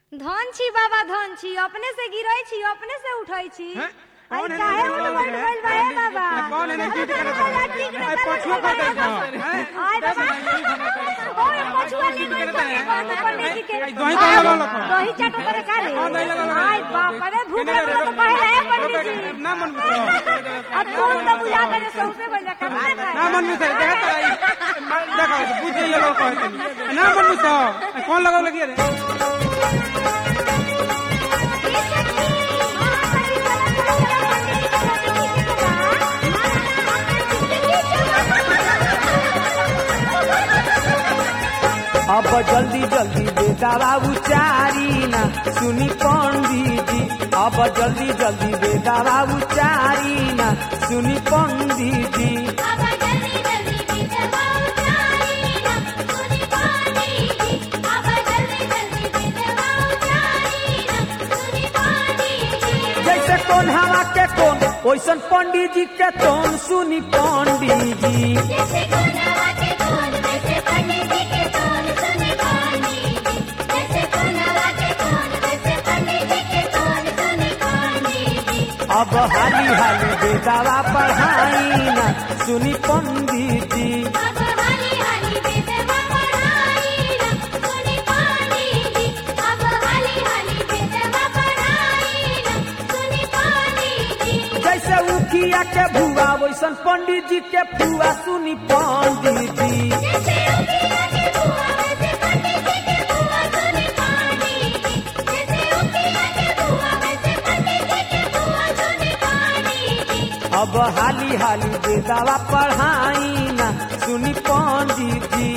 धन छी बाबा धन छी, अपने से गिरै छी अपने से उठै छी। कौन है काहे उठ बैठ गइल बा हे बाबा? कौन है ठीक करत है? आई पछुआ कर दे हैं। आय बाबा ओए पछुआ ले गइल बा पंडित जी के। दही तो लगा लो। दही चाटो करे का रे? हां दही लगा लो। आय बाप रे भूख लगल तो कहे रहे पंडित जी। ना मन में अब कौन तो बुझा करे सौसे बन जा का ना मन में से देखो बुझ ये लोग कहते ना मन में से कौन लगाव लगी रे? अब जल्दी जल्दी बेदावा उचारी ना सुनी पंडित जी। अब जल्दी जल्दी बेदावा उचारी ना सुनी पंडित जी। जैसे कौन हवा के कौन वैसन पंडित जी के तोन सुनी पंडित जी। अब हाली हाली बेदावा पढ़ाई ना सुनी पंडित जी। जैसे उखिया के भुआ वैसन पंडित जी के फुआ सुनी पंडित जी। अब हाली हाली बेदावा पढ़ाई ना सुनी पंडित जी।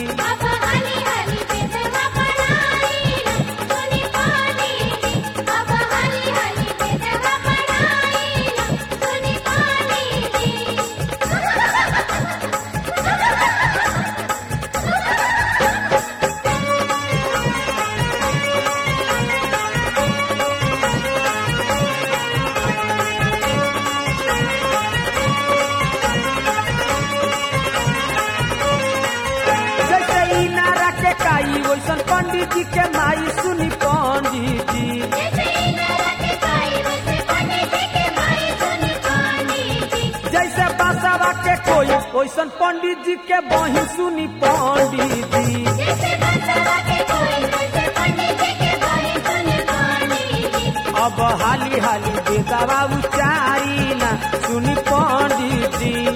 वैसन पंडित जी के माई सुनी पंडित जी। जैसे बासावा के कोई वैसन पंडित जी के बही सुनी पंडित जी। अब हाली हाली बेदावा उचारी ना सुनी पंडित जी।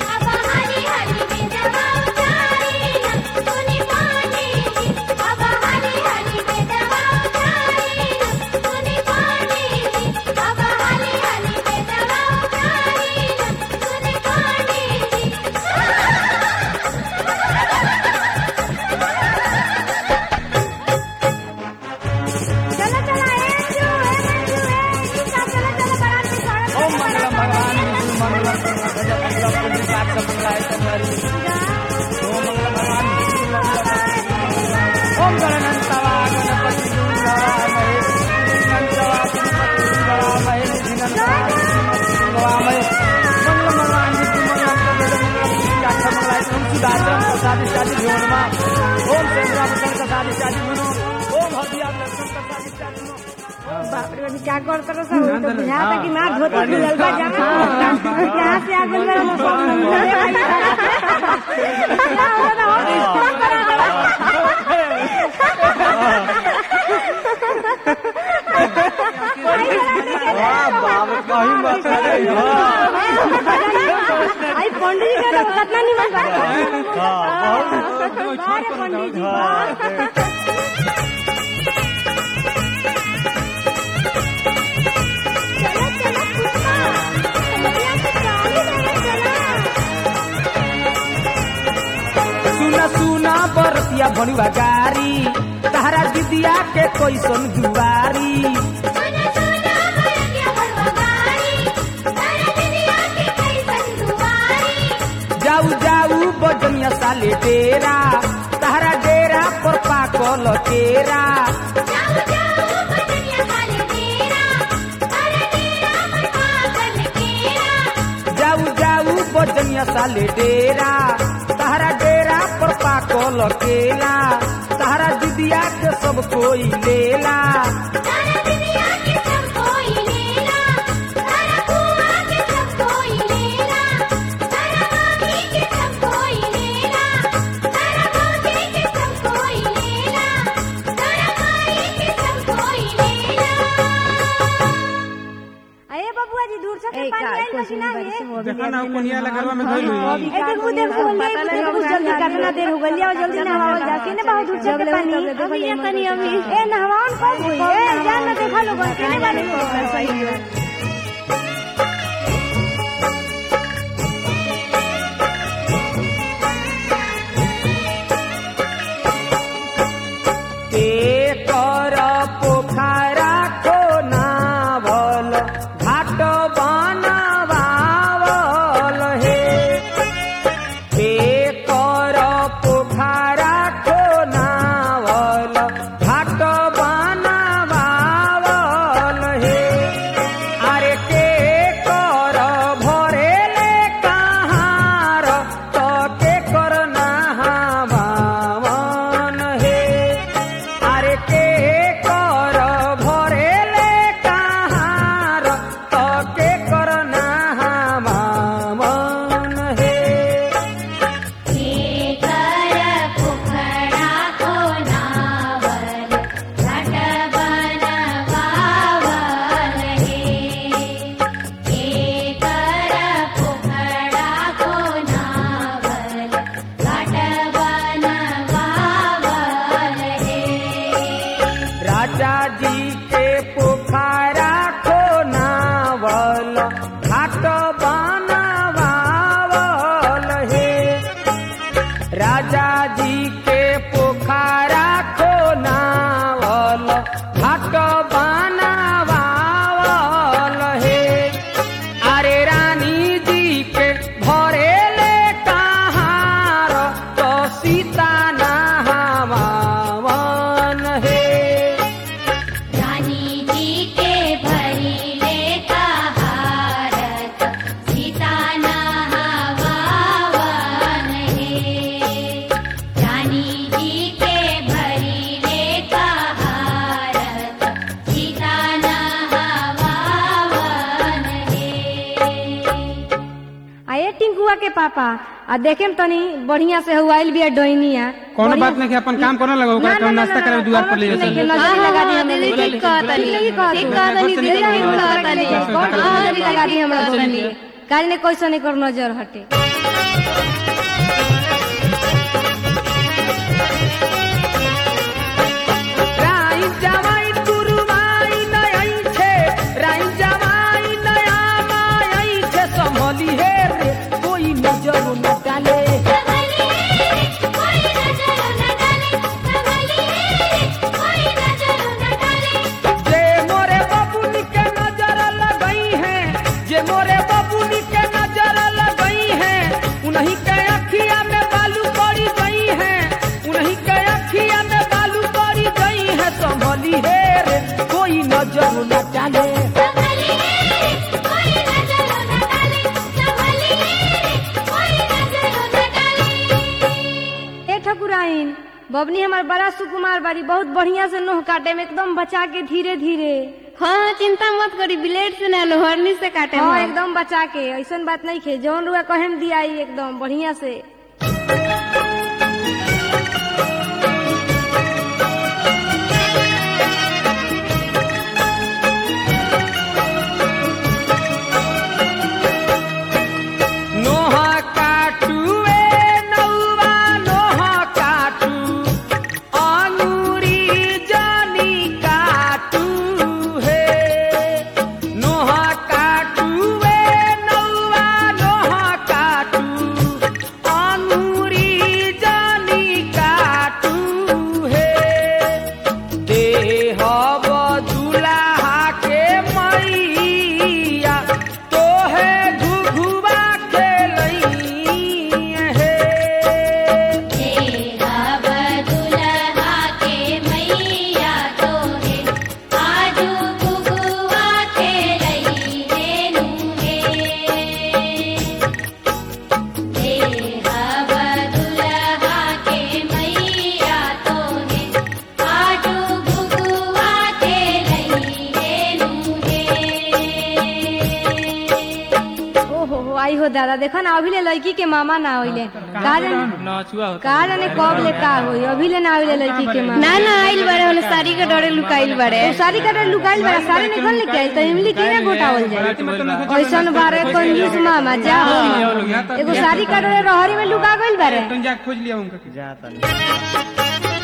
क्या करते रहो सब तो बुझाता कि मार धोती खुलल बा जामा यहाँ से आगे मेरा आई पंडित जी का कितना निमन बा। पंडित जी सुना बरतिया भणुआ गारी तहरा दिदिया के कैसन दुआरी। जाऊ जाऊ बजनिया साले डेरा तहरा डेरा पर पाकल केरा। जाऊ जाऊ बजनिया साले डेरा तहरा डेरा पर पाकल केला। तहरा दिदिया के सब कोई लेला। देखा ना कोनिया वाला घरवा में धइल हुई कितना देर हो गई जल्दी नहाओ जाके ना बहुत दूर से पानी ए नहावन कब हुई ए जान ना देखा लोगन केने वाले के पापा आ देखे तनी बढ़िया से हुआइल भी डोइनिया कोनो बात नहीं कि अपन काम करने लगो ओकरा नाश्ता करे द्वार पर ले चल लगा दी हमने ठीक कहतनी लगा दी हमरा बोली काल ने कैसे नहीं कर नजर हटे बबनी हमार बड़ा सुकुमार बाड़ी बहुत बढ़िया से नोह काटे में एकदम बचा के धीरे धीरे हाँ चिंता मत करी ब्लेड से ना लोहरनी से काटे हाँ एकदम बचा के ऐसा बात नहीं खे जौन रुआ कहेम दिया एकदम बढ़िया से हो दादा देखो ना अभी ले लड़की के मामा ना होइले का जाने कब ले का होई अभी ले ना होइले लड़की के मामा ना आइल बड़े होले साड़ी के डरे लुकाइल बड़े साड़ी का डर लुकाइल बड़ा साड़ी निकल लेके आई तो इमली के ना गोटावल जाए ऐसन बारे कंजूस मामा जा हो एगो साड़ी का डर रहरी में लुका गइल बारे तुम जा खोज लिया उनका जा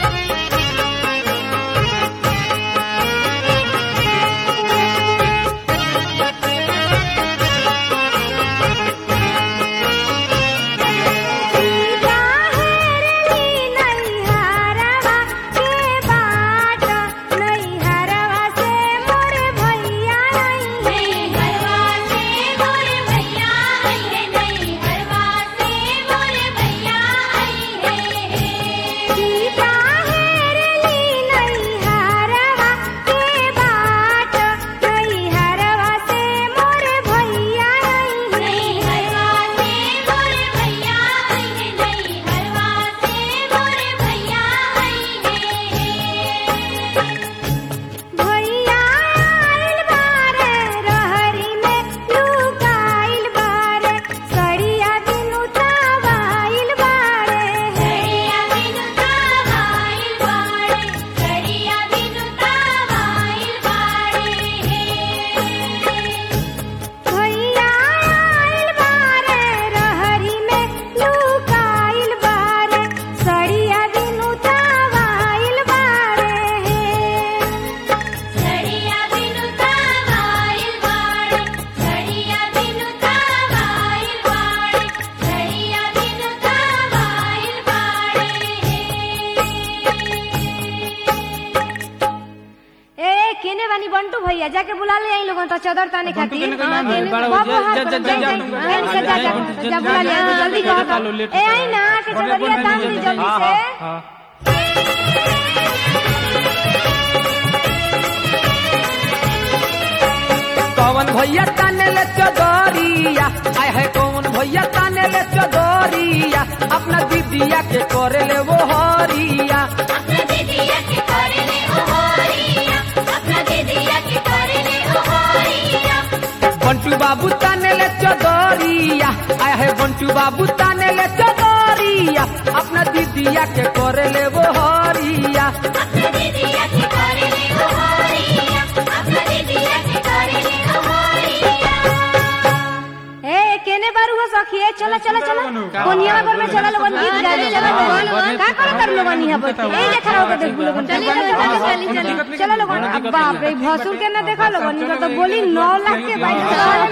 भैया जाके बुला ले आई लोगों तो चदर ताने खातिर बुला ले जल्दी कहो ए आई ना के चदरिया तान दी जल्दी से कौन भैया ताने ले चदरिया आय है कौन भैया ताने ले चदरिया अपना दीदिया के करे ले वो हरिया अपना दीदिया के करे ले वो हरिया अपना दीदिया के करे ले वो हरिया बंटू बाबू ताने ले चदरिया आय है बंटू बाबू ताने ले चदरिया अपना दीदिया के करे ले वो हरिया अपना दीदिया के करे ले वो हरिया अपना दीदिया के करे ले वो हरिया ए केने बारू हो सखी चला चला चला कोनिया पर में चला लोगन गीत गावे लोगन का कर लोगन यहां बैठ ए देखा हो देख लोगन चली चला लोगन अब बाप रे भसुर के ना देखा लोगन इधर तो बोली 9 लाख के भाई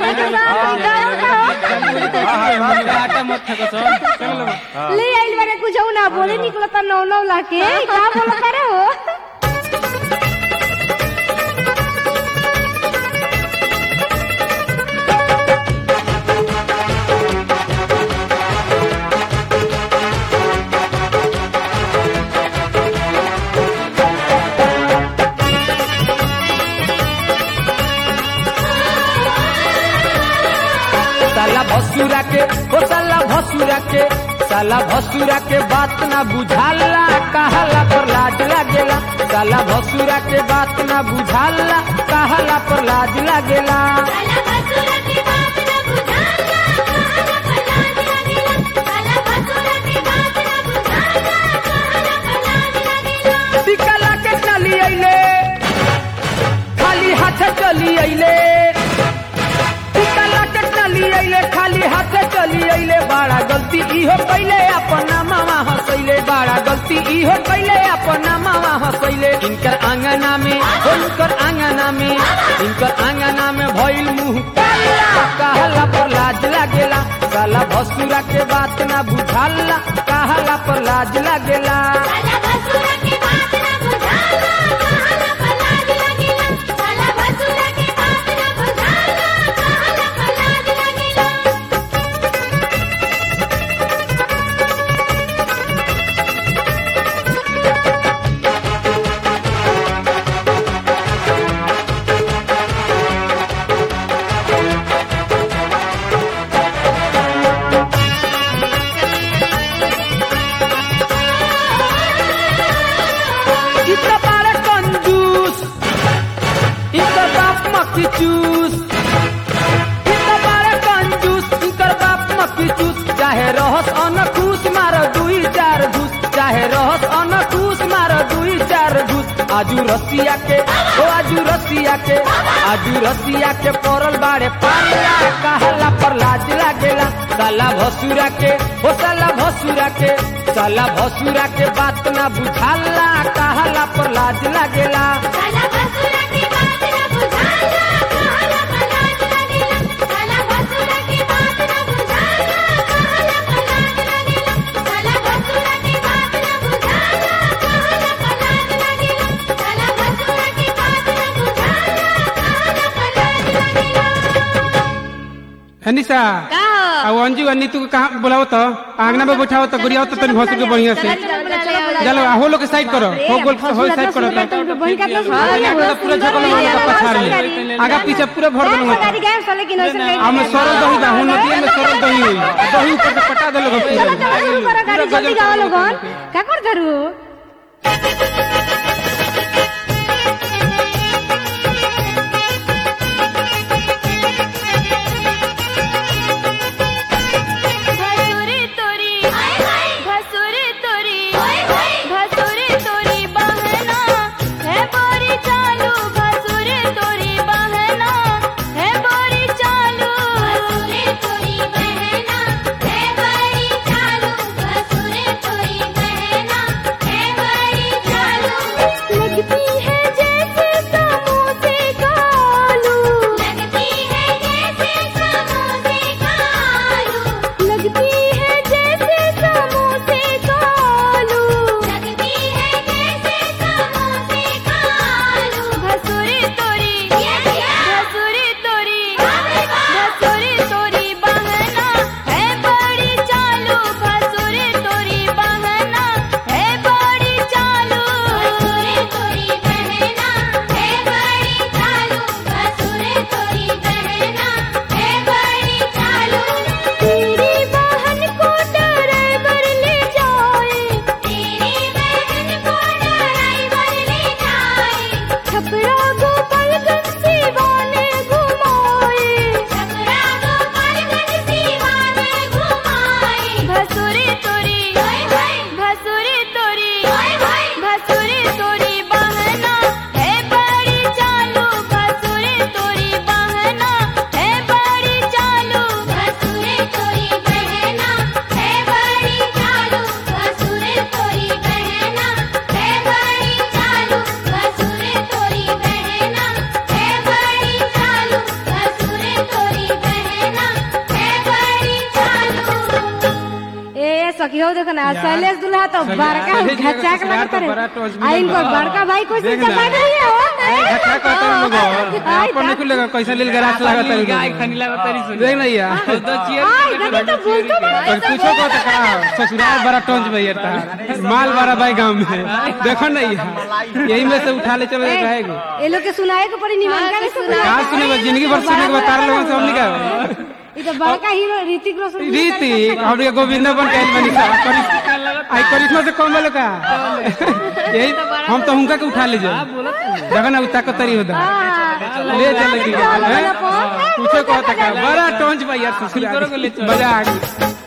ले आइल बारे कुछ ना बोले निकलता 9 लाख के का बोला करे हो साला भसुरा के बात ना बुझाला कहला पर लाज लागेला साला भसुरा के बात ना बुझाला कहला पर लाज लागेला साला भसुरा के बात ना बुझाला कहला पर लाज लागेला साला भसुरा के बात ना बुझाला कहला पर लाज लागेला टिकला के चली आइले खाली हाथ चली आइले टिकला के चली आइले खाली हाथ चली आइले बड़ा गलती इहो कैले अपना मामा हंसैले बड़ा गलती इहो कैले अपना मामा हंसैले इनकर आंगना में भइल मुंह काला कहला पर लाज लागेला साला भसुरा के बात ना बुझाला कहला पर लाज लागेला साला भसुरा के बात ना बुझाला कहला पर लाज लागेला साला भसुरा के बात ना बुझाला कहला पर लाज लागेला चूस इनका बड़ा कंजूस इनकर बाप चूस चाहे रहस अनखुश मारो 2-4 घूस चाहे रहस अनखुश मारो 2-4 घूस आजू रसिया के पड़ल बाड़े पाला कहला पर लाज लागेला साला भसुरा के बात ना बुझाला कहला पर लाज लागेला साला भसुरा की बात न बुझाला कहला पर लाज लागेला साला भसुरा की बात न बुझाला कहला पर लाज लागेला साला भसुरा की बात न बुझाला कहला पर लाज लागेला साला भसुरा की बात न बुझाला कहला पर लाज लागेला अनिशा का हो अब अंजू अन्नी तू कहाँ बुलाओ तो आंगना में बैठाओ तो गुड़िया तो तनी भसुर के बढ़िया से चलो हो लोग साइड करो हो गोल हो साइड करो बहन का तो पूरा झगड़ा लगा पछाड़ ले आगा पीछे पूरा भर देलू गाड़ी गए साले की नजर गई हम सरल दही बा हुन नदी में सरल दही हुई दही ऊपर से पटा देलो चलो चलो शुरू करो गाड़ी जल्दी गाओ लोगन का कर धरू भसुरे तोरी भसुरे तोरी भसुरे तोरी बहना है बोरी चालू भसुरे तोरी बहना है बोरी चालू भसुरे तोरी बहना है बोरी चालू भसुरे तोरी बहना है बोरी चालू लगती है जैसे समोसे का आलू लगती है जैसे समोसे का आलू लगती है जैसे समोसे का आलू लगती है जैसे समोसे का आलू भसुरे तोरी बहना है बड़ी चालू भसुरे तोरी बहना है बड़ी चालू भसुरे तोरी बहना है बड़ी चालू भसुरे तोरी बहना है बड़ी चालू तेरी बहन को ड्राइवर ले जाए तेरी बहन को ड्राइवर ले जाए छपरा गोपालगंज सिवाने घुमाए छपरा गोपालगंज सिवाने घुमाए भसुरे तोरी बहना है बड़ी चालू भसुरे तोरी बहना है बड़ी चालू भसुरे तोरी बहना है बड़ी चालू भसुरे तोरी बहना है बड़ी चालू भसुरे तोरी बहना है बड़ी चालू भसुरे तोरी बहना है बड़ी चालू ए सखी हो देखो ना शैलेश दुल्हा तो बड़का घचाक लगता है आ इनको बड़का भाई कोई से चला नहीं है घटा कहते हैं लोग अपन नहीं खुलेगा कैसा लील गरास लगाता है गाय खनी लगाता है देख नहीं यार आई गनी तो बोलतो ना और पूछो को तो कहा ससुराल बड़ा टोंज में येता माल बड़ा भाई गांव में देखो नहीं यही में से उठा ले चलो रहेगो ये लोग के सुनाए को पड़ी निमन का सुना कहाँ सुने जिंदगी भर सुने के बता लोगों से हमने क्या ये तो बड़का हीरो ऋतिक रोशन रीति हमने गोविंदा बन के बनी सा आई करिश्मा से कम वालों का यही हम तो उनका के उठा लीजिए देखो ना उतना को तरी होता ले चले की पूछो को होता क्या बड़ा टोंज भाई यार ससुराल मजा आ गई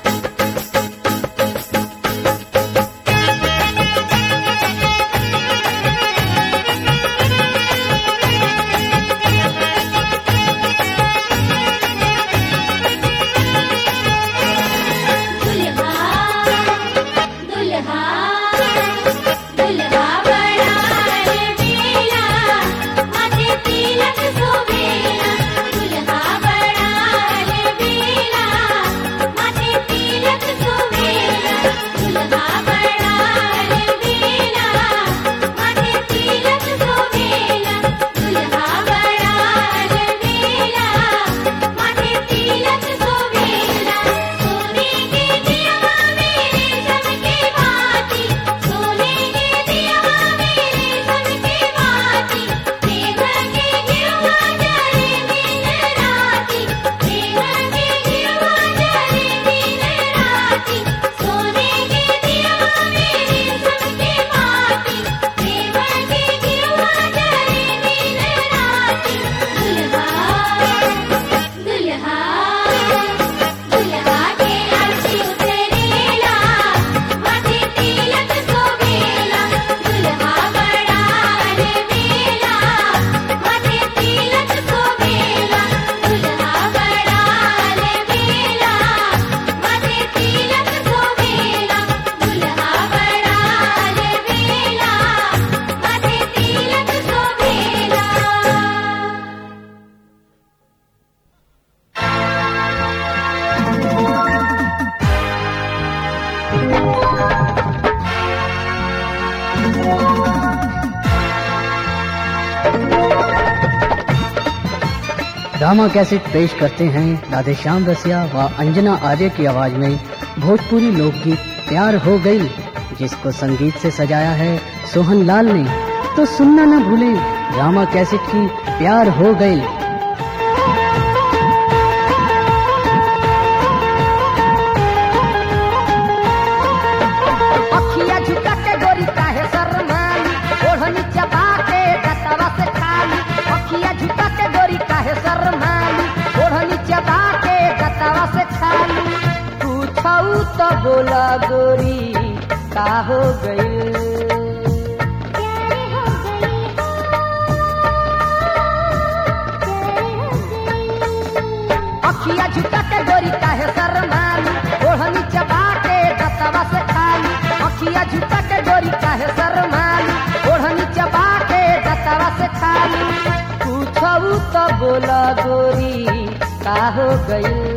दुल्हा बड़ा रे बेला माथे तिलक शोभेला दुल्हा बड़ा रे बेला माथे ड्रामा कैसेट पेश करते हैं राधेश्याम रसिया व अंजना आर्य की आवाज में भोजपुरी लोकगीत प्यार हो गई, जिसको संगीत से सजाया है सोहन लाल ने। तो सुनना न भूलें ड्रामा कैसेट की प्यार हो गई। अखिया झुका के गोरी काहे शर्माली, ओढ़नी चबा के गतवा से खाली। अखिया झुका के गोरी काहे शर्माली, ओढ़नी चबा के गतवा से खाली। पूछऊ तो बोला गोरी का हो गई। अखिया झुका के गोरी काहे शर्माली, ओढ़नी चबा के गतवा से खाली। अखिया झुका के गोरी काहे शर्माली, ओढ़नी चबा के गतवा से खाली। पूछऊ तो बोला गोरी का हो गई।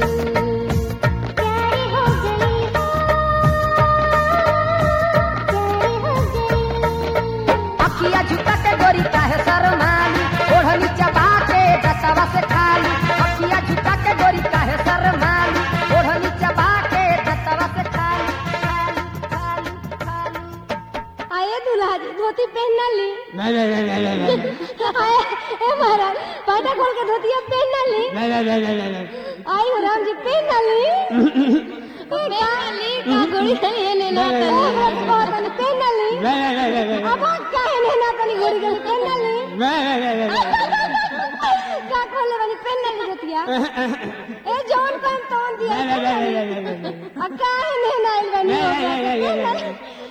अखिया झुका के गोरी काहे शर्माली, ओढ़नी चबा के गतवा से खाली। अखिया झुका के गोरी काहे शर्माली, ओढ़नी चबा के गतवा से खाली खाली खाली खाली। आए दूल्हा जी धोती पहना ली। आए ए महाराज पर्दा खोल के धोतिया पहना ली। आई हो राम जी पहना ली। पहना ली का गोरी तनी ने ना तनी पहना ली। अब काहे ने ना तनी गोरी के पहना ली। का खोले वाली पहना ली धोतिया। ए जौन काम तौन दिया। अब काहे ने ना आइल बनी।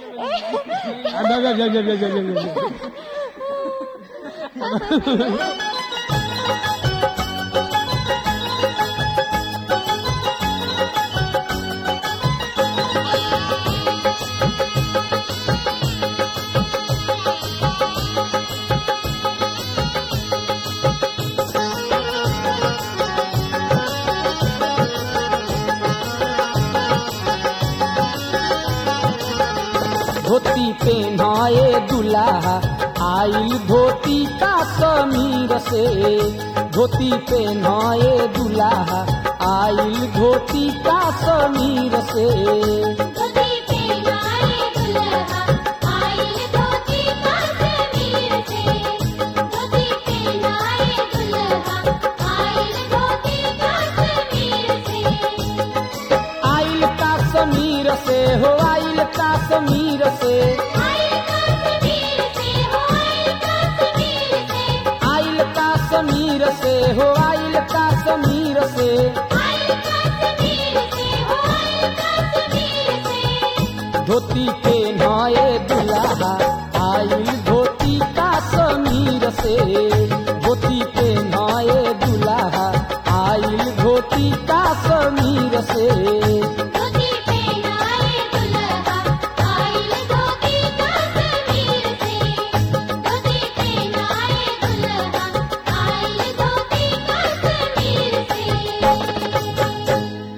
धोती पहनाए दुल्हा आइल धोती का समीर से। धोती पहनाए दुल्हा आइल धोती का समीर से। धोती पहनाए दुल्हा आइल धोती का समीर से। धोती पहनाए दुल्हा आइल धोती का समीर से। आइल का समीर से हो आइल का समीर से। आइल का समीर से हो आइल का समीर से। आइल का समीर से हो आइल का समीर से। आइल का समीर से हो आइल का समीर से। धोती पहनाए दुल्हा आइल धोती का समीर से। धोती पहनाए दुल्हा आइल धोती का समीर से। धोती पहनाए दुल्हा आइल धोती का समीर से। धोती पहनाए दुल्हा आइल धोती का समीर से।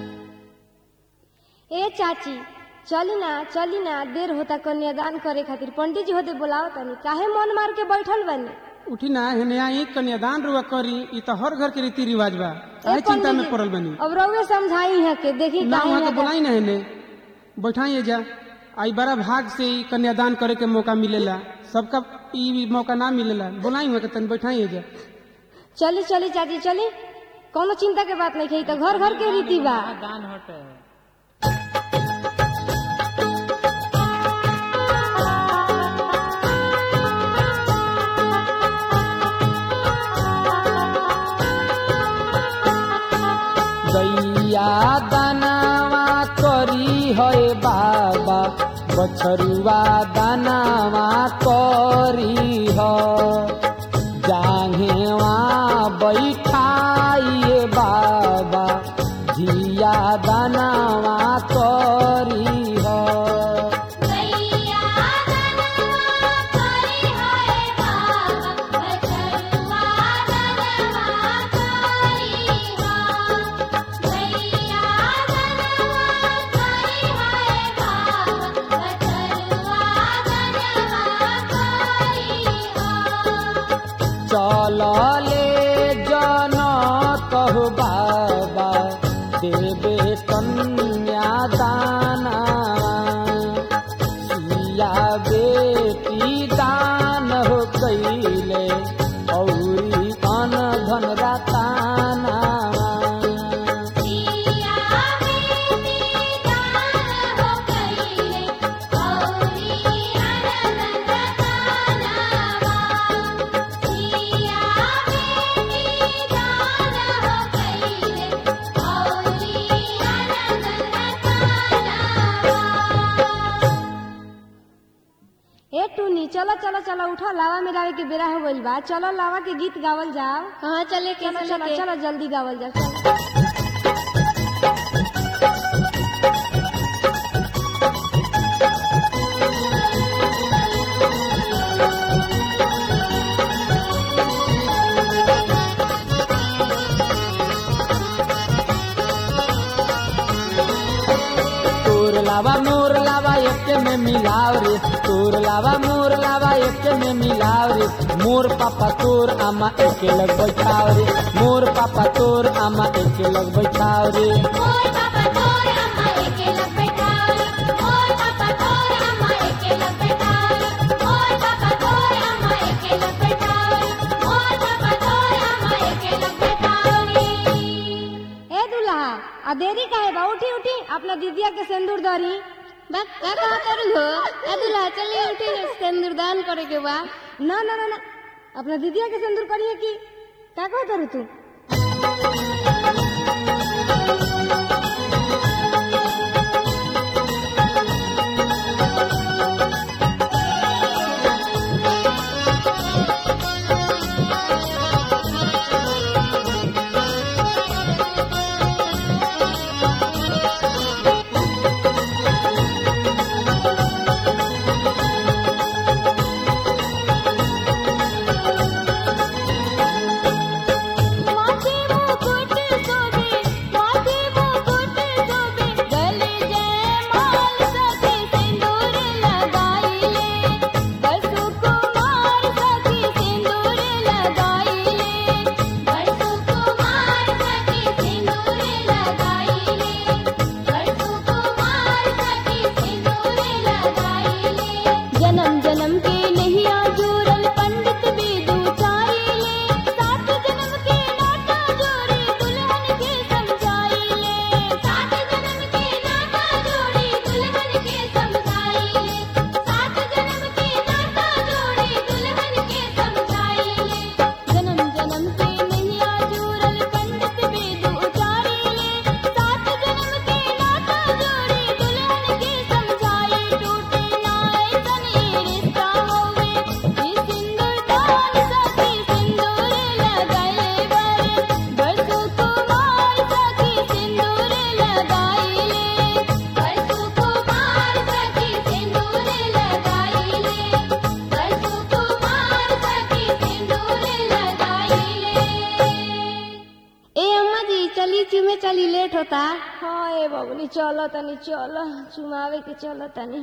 ए चाची चली ना देर होता कन्यादान करे खातिर पंडित जी होते बुलाओ तनी। काहे मन मार के बैठल बनी। उठी ना हेने आई कन्यादान रुआ करी। ई तो हर घर के रीति रिवाज बा। काहे चिंता में पड़ल बनी। अब रउए समझाई है के देखी ना काहे वहाँ के ना बुलाई ना हेने बैठाइए जा। आई बड़ा भाग से ई कन्यादान करे के मौका मिलेला। सबका ई मौका ना मिलेला। बुलाई हुआ के तन बैठाइए जा। चली चाची चली। कोनो चिंता के बात नहीं है। तो घर घर के रीति बा। गैया दानावा करी है बाबा, बछरुआ दानावा करी है। जांघेवा बैठाइए बाबा, धिया दानावा करी है। गैया दानवा करी है बाबा, बछरुआ दानवा करी है। गैया दानवा करी है बाबा, बछरुआ दानवा करी है। चलले जनक चलो चलो उठो, लावा में जावे के बेरा हो गइल बा। चलो लावा के गीत गावल जाओ। कहाँ चले चलो कैसे चलो लेके? चलो जल्दी गावल जाओ। चलो। तोर लावा मोर लावा एक में मिलाव रे, तोर लावा मोर लावा एक में मिलाव रे, मोर पापा तोर आमा एक लग बैठाव रे, मोर पापा तोर आमा एक लग बैठाव रे। मोर पापा तोर अम्मा एके लग बैठाओ रे, मोर पापा तोर अम्मा एके लग बैठाओ रे, मोर पापा तोर अम्मा एके लग बैठाओ रे, मोर पापा तोर अम्मा एके लग बैठाओ रे। ए दूल्हा आ देरी काहे बा? उठी उठी अपना दीदिया के सिंदूर धरी। बस का कहा करू हो? ए दूल्हा चलिए उठी सिंदूर दान करे के बा। ना ना ना ना अपना दीदिया के सिंदूर करिए की का कहो करू तू? चली लेट होता। हाँ ए बबनी चलो तनी चलो चुमावे के चलो तनी।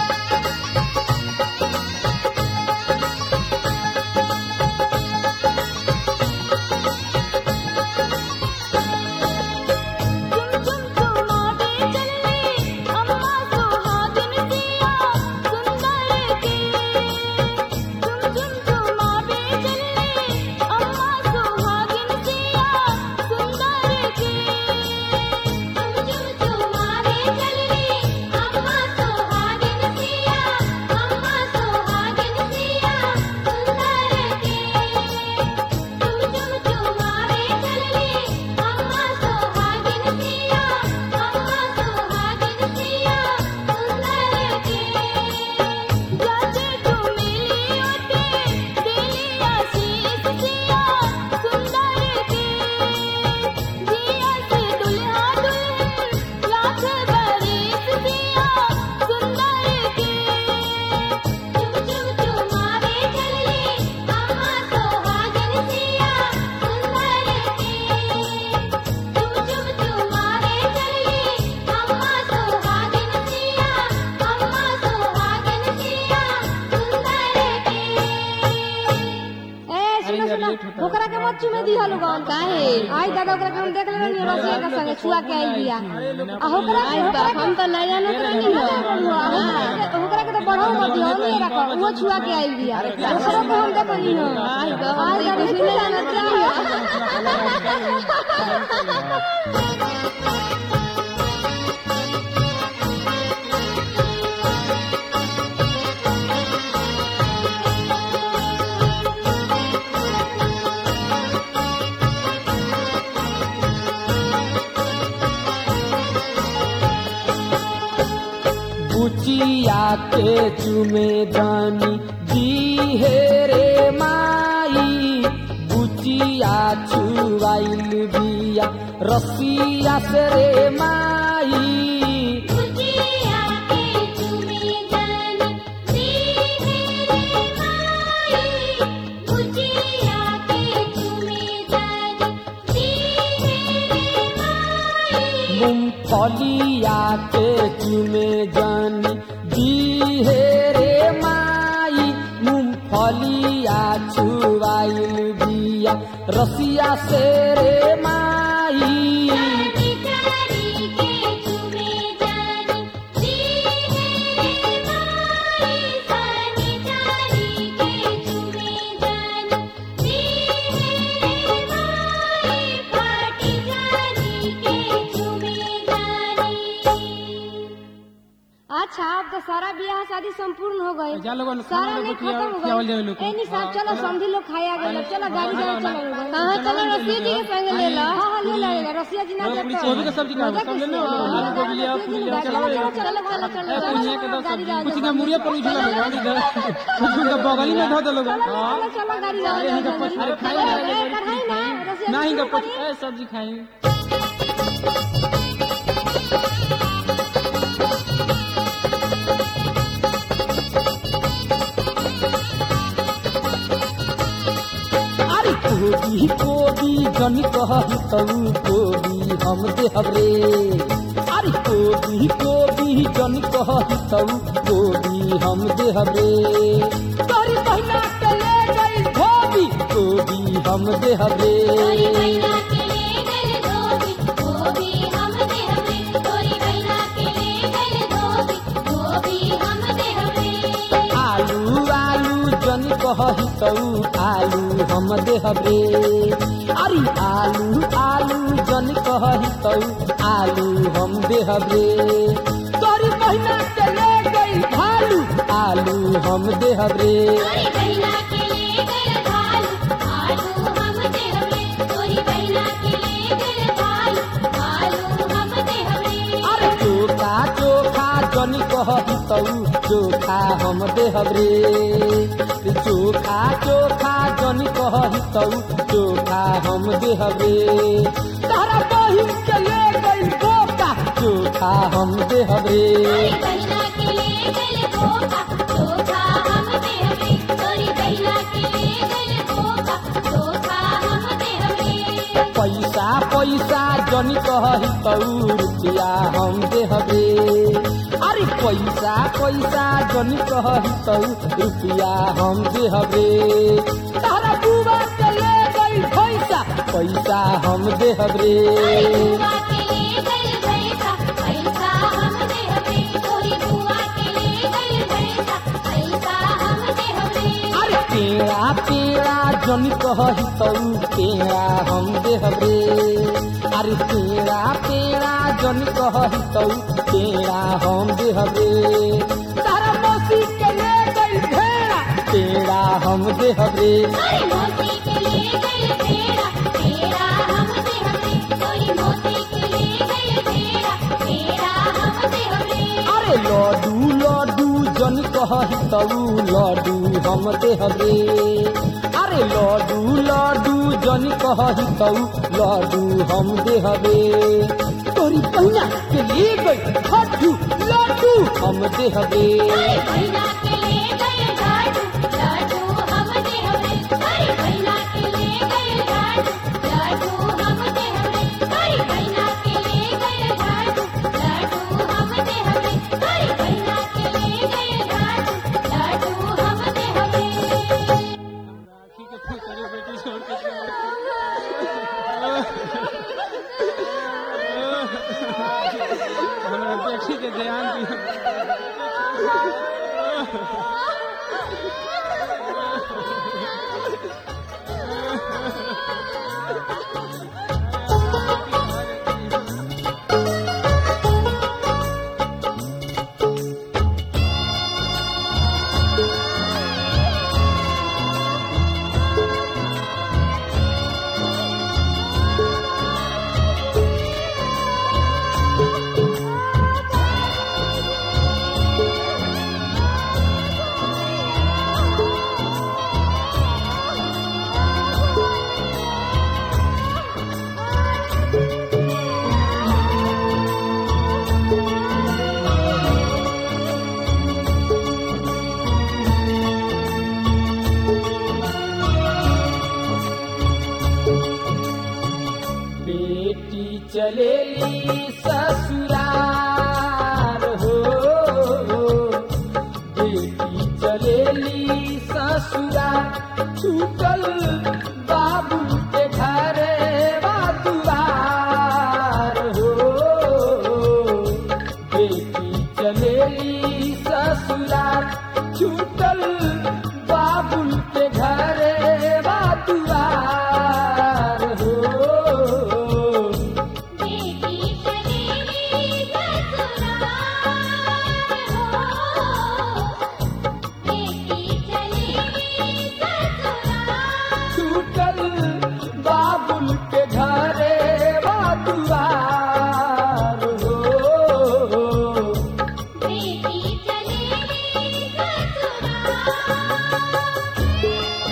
ओकरा के मत चुमे दी हलो गन काहे आई दादा ओकरा के हम देख लेनी रसिया के संगे छुआ के आई दिया आ ओकरा हम तो ले जानो करनी हो ओकरा के तो बढ़ाओ मत दियो नहीं रखो वो छुआ के आई दिया ओकरा के हम देखनी हो आई दादा सुने जानो चाहिए। बुचिया के चुमे दानी दीहे रे माई बुचिया छुआइल बिया रसिया से रे माई बुचिया के चुमे जानी दीहे रे माई बुचिया के चुमे जानी दीहे रे माई मूंगफलिया के चुमे जानी दीहे रे माई मूंगफलिया छुआइल बिया रसिया से रे माई सानी चारी के चुमे जानी दीहे रे माई सानी चारी के चुमे जानी दीहे रे माई पाटी चारी के चुमे जानी। अच्छा अब तो सारा ब्याह शादी संपूर्ण हो गए जा लोगन सारा ने खत्म हो खियावल जाए गए लोग ए निसाब चलो समझी लोग खाया गए चलो गाड़ी जाए चलो कहां चलो रसिया जी के संग ले लो हां ले ले रसिया जी ना देता गोभी का सब्जी का सब ले लो आलू गोभी लिया फूल लिया चलो चलो पुनिया के दो कुछ का मुरिया पर उठला गाड़ी इधर कुछ का बगल में धो दे लोग चलो गाड़ी जाए अरे खाई ना रसिया नहीं का सब्जी खाई अरे कोबी कोबी जनी कहही तऊ कोबी हम देहब रे अरे कोबी कोबी जनी कहही तऊ कोबी हम देहब रे तोरी बहिना के ले गई कोबी कोबी हम देहब रे तोरी बहिना के ले गइल धोबी धोबी हम देहबे तोरी बहिना के ले गइल धोबी धोबी हम देहबे आलू आलू जनी कहही तऊ आलू हम देहब रे अरे आलू आलू जनी कहही तऊ आलू हम देहब रे तोरी बहिना के ले गई भालू आलू हम देहब रे तोरी बहिना के ले गइल भालू आलू हम देहबे तोरी बहिना के ले गइल भालू आलू हम देहबे अरे चोखा चोखा जनी कहही तऊ चोखा हम देहब रे चोखा चोखा जनी कहही तऊ चोखा हम देहब रे तारा बहिन के ले गई धोखा चोखा हम देहब रे तोरी बहिना के ले गइल धोखा धोखा हम देहबे तोरी बहिना के ले गइल धोखा धोखा हम देहबे पैसा पैसा जनी कहही तऊ रुपया हम देहब रे अरे पैसा पैसा जनी कहही तऊ रुपया हम देहब रे तारा बुआ के ले गई पैसा पैसा हम देहब रे बुआ के ले गइल पैसा पैसा हम देहबे तोरी बुआ के ले गइल पैसा पैसा हम देहबे अरे पेड़ा पेड़ा जनी कहही तऊ पेड़ा हम देहब रे अरे पेड़ा पेड़ा जनी कहही तऊ पेड़ा हम देहब रे तारा मौसी के ले गई भेड़ा पेड़ा हम देहब रे तोरी मोती के ले गइल पेड़ा पेड़ा हम देहबे तोरी मोती के ले गइल पेड़ा पेड़ा हम देहबे अरे लड्डू लड्डू जनी कहही तऊ लड्डू हम देहब रे अरे लड्डू लड्डू जनी कहही तऊ लड्डू हम देहब रे तोरी बहिना के ले गई लड्डू लड्डू हम देहब रे तोरी बहिना के ले गइल लाडू लाडू हम देहबे तोरी बहिना के ले गइल लाडू लाडू हम देहबे तोरी बहिना के ले गइल लाडू लाडू हम देहबे तोरी बहिना के ले गइल लाडू लाडू हम देहबे हमरा बेटी के ध्यान दियो चलेली ससुरार हो, बेटी चलेली ससुरार, छूटल बाबू के घरे दुआर हो, बेटी चलेली ससुरार, छूटल बाबू के घरे दुआर हो। बेटी चलेली ससुराल हो, बेटी चलेली ससुराल, छूटल बाबुल के घरे दुआर हो। बेटी चलेली ससुराल।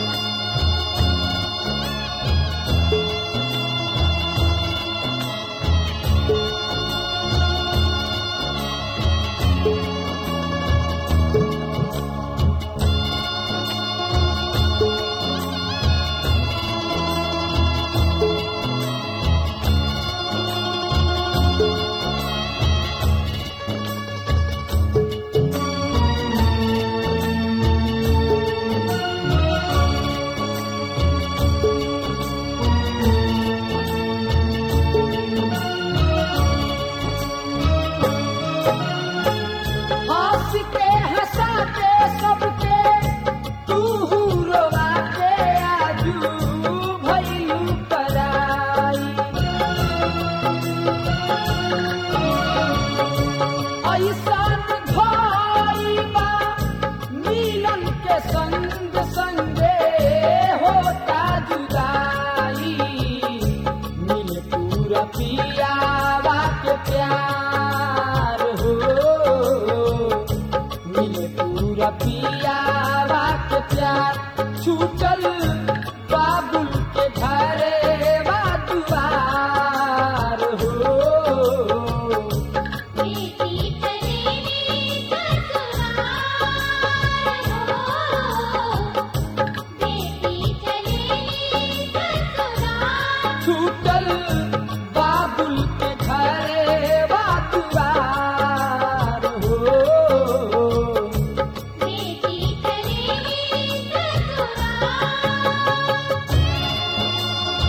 हंस के हंसा के सबके तू रोवा के आजू भइलू पराई, ऐसन भइबा मिलन के संग संगे होता जुदाई, मिल पूरा पियावा के प्यार हो, मिले पूरा पियावा के प्यार, छूटल बाबुल के घरे दुआर हो। बेटी चलेली ससुराल हो, बेटी चलेली ससुराल, छूटल बाबुल के घरे दुआर हो। बेटी चलेली ससुराल।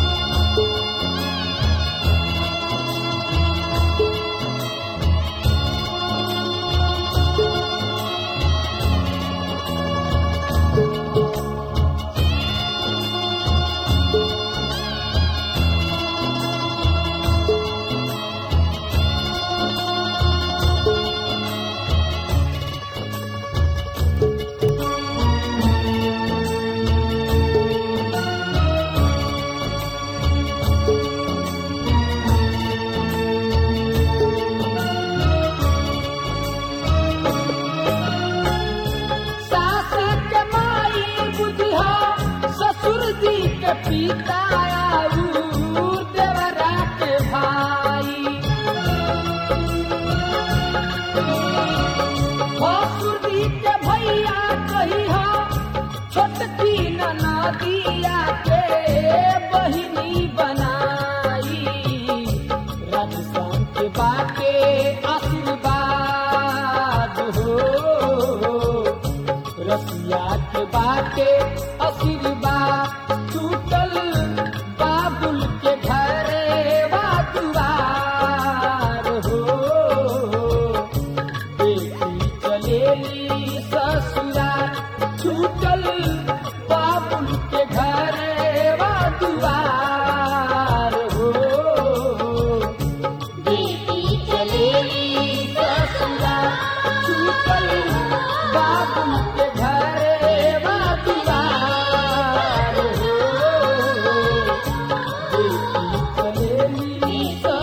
सास के माई बुझिया ससुर जी के पिता आऊ देवरा के भाई, ससुर जी के भैया कहिया छोटकी ननदिया के बहिनी बनाई, राजस्थान के बाके आशीर्वाद हो, रसिया के बाके आशीर्वाद, छूटल बाबुल के घरे दुआर हो। बेटी चलेली ससुराल, छूटल बाबुल के घरे दुआर हो। बेटी चलेली ससुराल, छूटल बाबुल के घरे दुआर हो। बेटी चलेली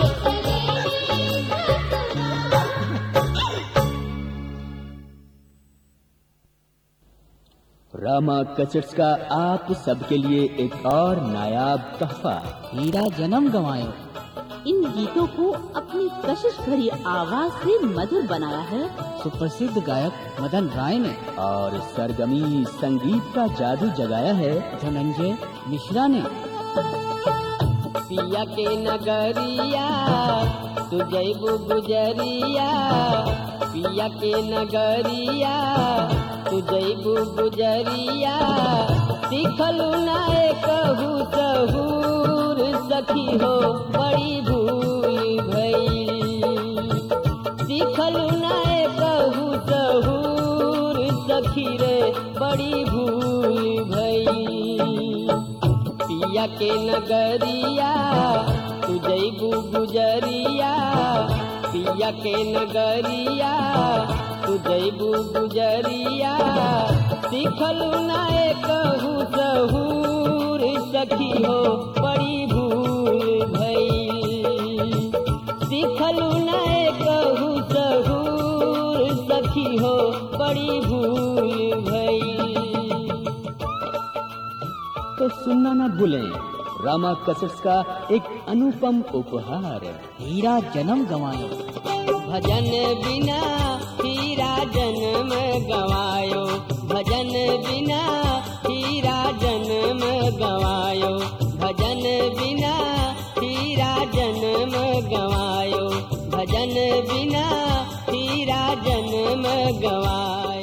रामा कैसेट्स का आप सबके लिए एक और नायाब तोहफा। हीरा जन्म गंवायो। इन गीतों को अपनी कशिश भरी आवाज से मधुर बनाया है सुप्रसिद्ध गायक मदन राय ने, और सरगमी संगीत का जादू जगाया है धनंजय मिश्रा ने। पिया के नगरिया तू जैबू गुजरिया पिया के नगरिया तू जैबू गुजरिया सीखलू ना कहू सहूर सखी हो बड़ी भूल भई सीखलू ना कहू सहूर सखी रे बड़ी भूल भई पिया के नगरिया तू जैबू गुजरिया पिया के नगरिया तू जैबू गुजरिया सीखलू ना कहू सहूर सखी हो बड़ी भूल भई सीखलू ना कहू सहूर सखी हो बड़ी भूल भई। तो सुनना ना भूलें रामा कैसेट्स का एक अनुपम उपहार हीरा जन्म गंवायो। भजन बिना हीरा जन्म गवायो भजन बिना हीरा जन्म गवायो भजन बिना हीरा जन्म गवायो भजन बिना हीरा जन्म गवायो।